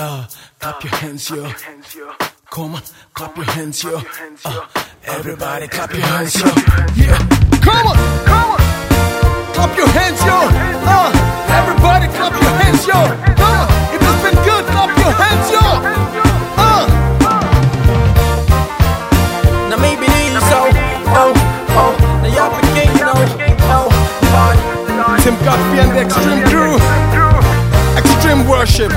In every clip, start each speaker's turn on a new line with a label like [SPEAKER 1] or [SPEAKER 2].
[SPEAKER 1] Clap your hands, yo. Come on, clap your hands, yo. Everybody clap your hands, yo. Yeah. Come on, clap your hands, yo. Everybody clap your hands, yo. Come on, if it's been good, clap your hands, yo. Now maybe these, now y'all begin, Tim Godfrey and the Extreme Crew. Extreme Worship.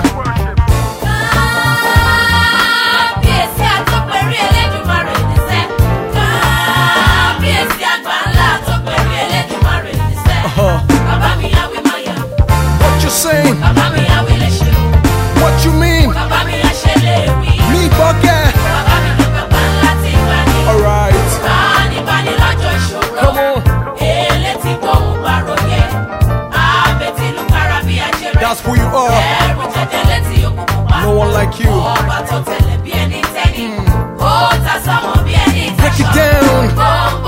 [SPEAKER 1] What you saying? What you mean? Me bucket. Alright. Come on. That's who you are. No one like you. Break it down.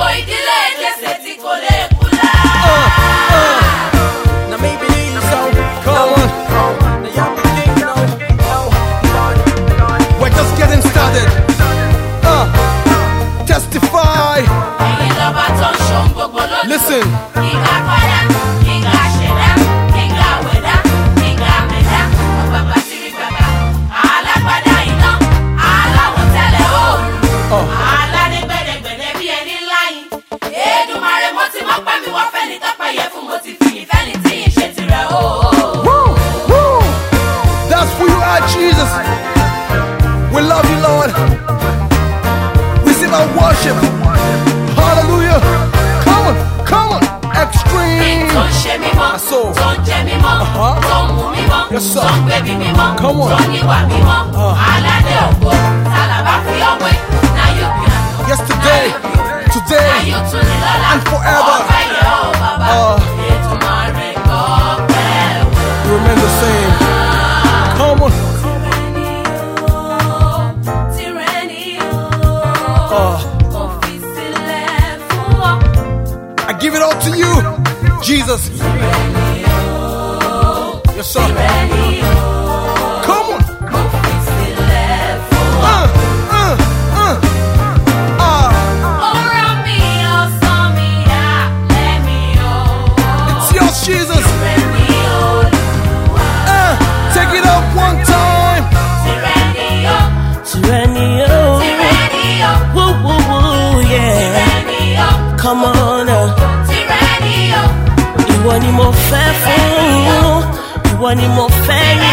[SPEAKER 1] Now maybe these come on. We're just getting started. Testify. Listen. That's who you are, Jesus. We love you, Lord. Receive our worship. Hallelujah. Come on. Extreme. So. Yes, sir. Come on. Yesterday, today, and forever. Remain the same. Come on. I give it all to you, Jesus. Yes, sir. Come on. It's yours, Jesus. Take it up one time.
[SPEAKER 2] Tyranny, woo, woo, woo, yeah. Come on. Ìwọ ni mo fẹ́ fún, ìwọ ni mo fẹ́